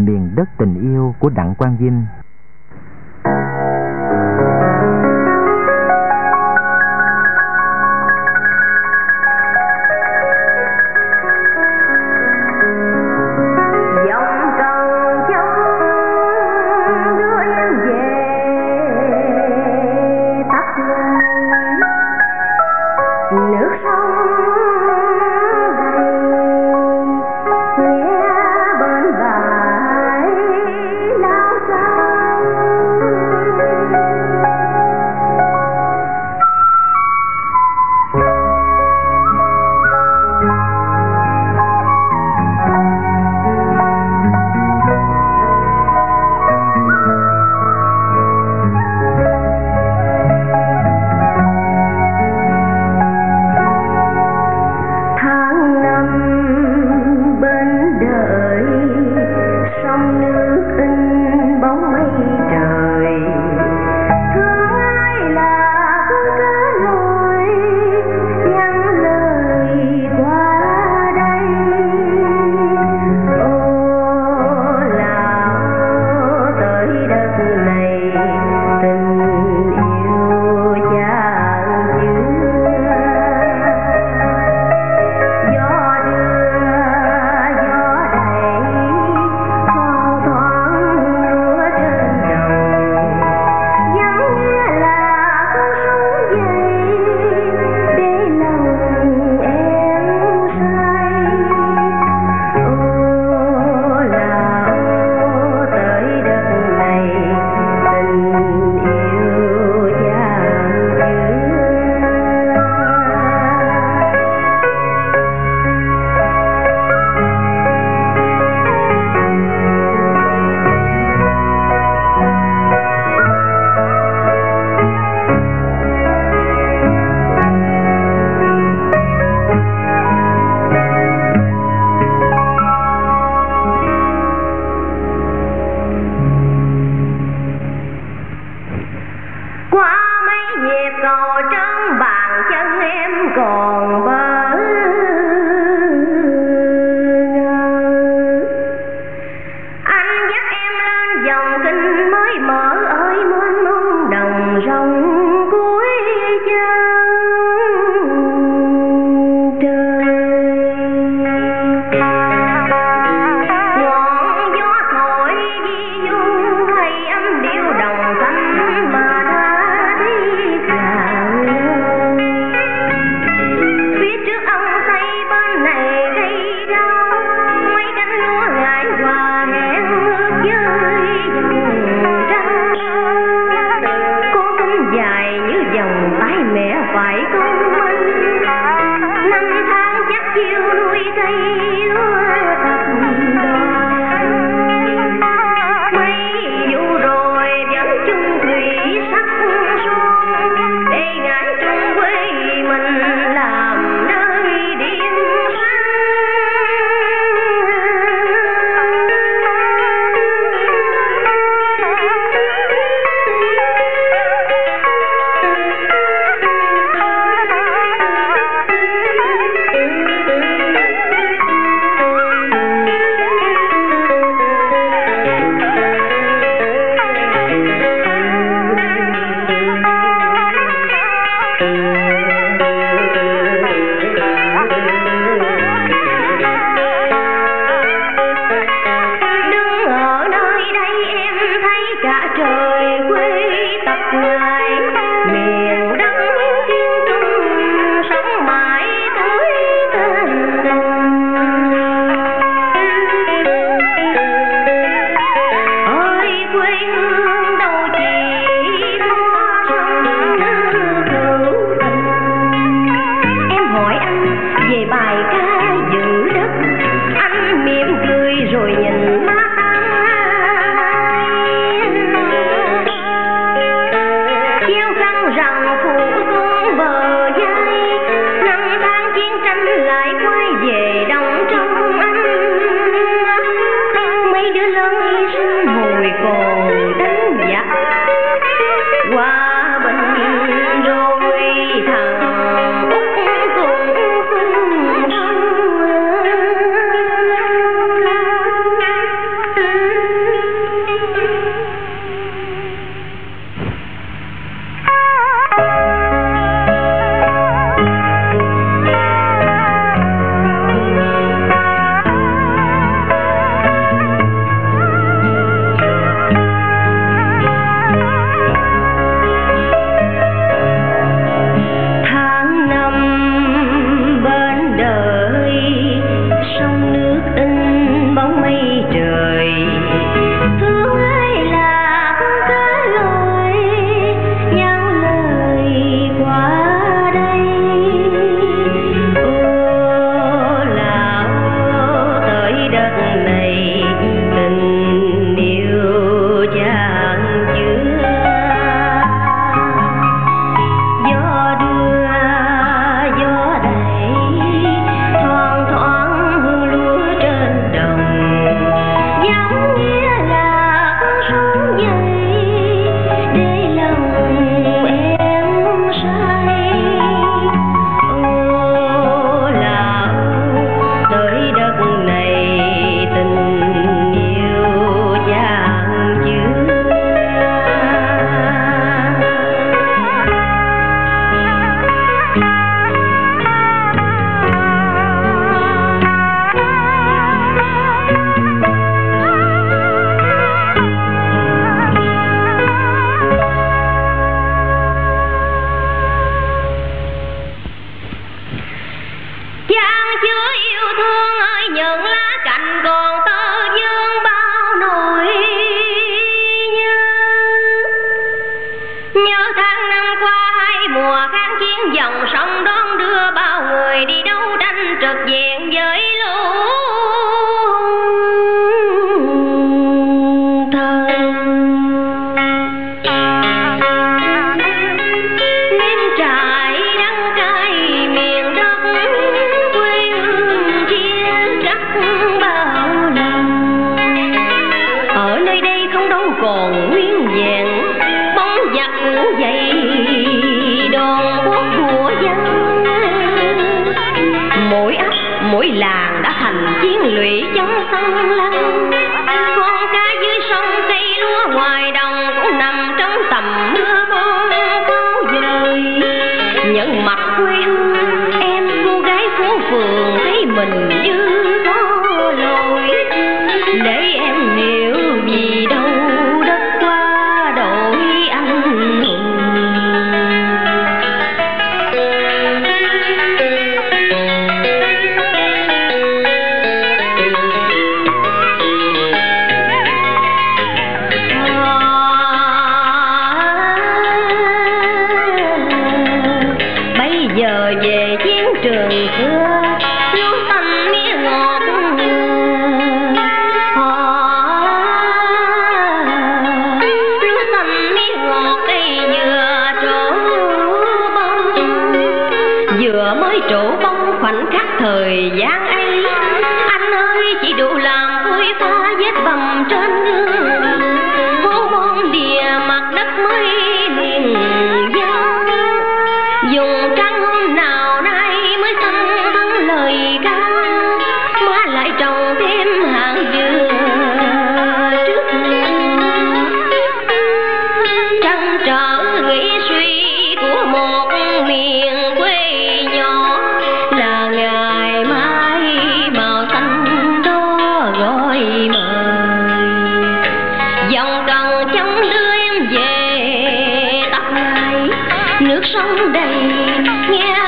miền đất tình yêu của Đặng Quang Vinh. còn nguyên vẹn, bóng giặc ngủ dậy đòn quốc của dân. Mỗi ấp mỗi làng đã thành chiến lũy chống xâm lăng, con cá dưới sông cây lúa ngoài đồng cũng nằm trong tầm mưa bom pháo dời. Nhận mặt quê hương em cô gái phố phường thấy mình như có lỗi, để em hiểu vì đâu đất qua đổi anh hùng. Bây giờ về chiến trường xưa, lúa xanh mía ngọt, lúa xanh mía ngọt cây vừa trổ bông. Vừa mới trổ bông khoảnh khắc thời gian ấy, anh ơi chỉ đủ làm vui pha vết bầm trên gương. Hố bom đìa mặt đất mới liền vang, dùng trăng hôm nào nay mới xanh thắng lời ca. Má lại trồng thêm hàng dừa trước mùa, trăn trở nghĩ suy của một miền quê nhỏ, là ngày mai màu xanh đó gọi mời. Dòng cần chân đưa em về tóc này, nước sông đầy nghe